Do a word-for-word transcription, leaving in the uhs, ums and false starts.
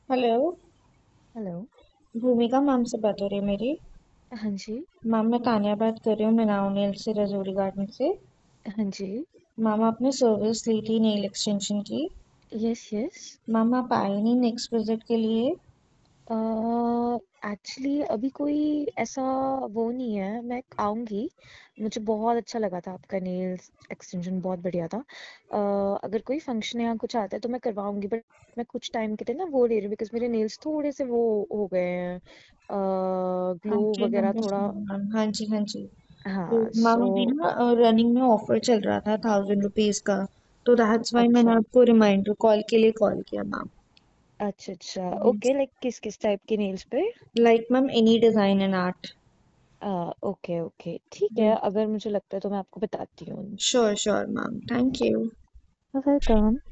Hello. Hello. भूमिका ma'am से बात हो रही है मेरी। हाँ जी। मैम मैं तानिया बात कर रही हूँ मिनाओ नेल से रजौरी गार्डन से। हाँ जी। मैम आपने सर्विस ली थी नेल एक्सटेंशन की। Yes yes. मैम आप आए नहीं नेक्स्ट विजिट के लिए। एक्चुअली अभी कोई ऐसा वो नहीं है, मैं आऊँगी। मुझे बहुत अच्छा लगा था आपका नेल्स एक्सटेंशन, बहुत बढ़िया था। uh, अगर कोई फंक्शन या कुछ आता है तो मैं करवाऊंगी, बट मैं कुछ टाइम के लिए ना वो ले रही हूँ बिकॉज मेरे नेल्स थोड़े से वो हो गए हैं, ग्लो ओके वगैरह थोड़ा। मैम, हाँ जी हाँ जी। तो हाँ मैम सो। अभी ना रनिंग में ऑफर चल रहा था थाउजेंड रुपीज़ का। तो दैट्स वाई मैंने अच्छा आपको रिमाइंडर कॉल के लिए कॉल किया मैम। अच्छा अच्छा। ओके, लाइक किस किस टाइप के नेल्स पे? Like ma'am any design and art. Okay okay, ठीक है, अगर मुझे लगता है तो मैं आपको बताती हूँ। Sure sure ma'am, thank you. Welcome.